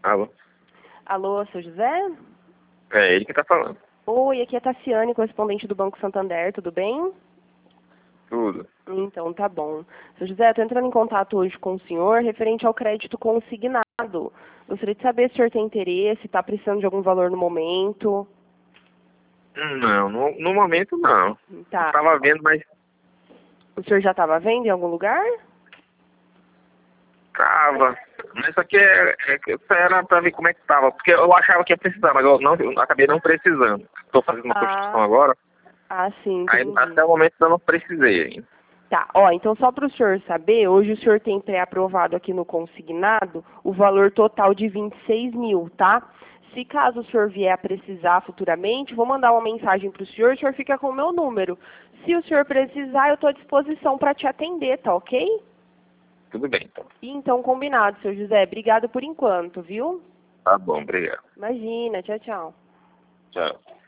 Alô? Alô, seu José? É ele que tá falando. Oi, aqui é a Tassiane, correspondente do Banco Santander, tudo bem? Tudo. Então, tá bom. Seu José, estou entrando em contato hoje com o senhor referente ao crédito consignado. Gostaria de saber se o senhor tem interesse, está precisando de algum valor no momento. Não, no momento não. Eu Tá. tava vendo, mas O senhor já estava vendo em algum lugar? tava. Mas só que era pra ver como é que tava. Porque eu achava que ia precisar, mas eu acabei não precisando. Tô fazendo uma construção agora, Sim, aí entendi. até o momento eu não precisei ainda. Tá, ó, então só para o senhor saber, hoje o senhor tem pré-aprovado aqui no consignado o valor total de 26 mil, tá? Se caso o senhor vier a precisar futuramente, vou mandar uma mensagem para o senhor fica com o meu número. Se o senhor precisar, eu estou à disposição para te atender, tá ok? Tudo bem, então. Então, combinado, seu José. Obrigado por enquanto, viu? Tá bom, obrigado. Imagina, tchau, tchau. Tchau.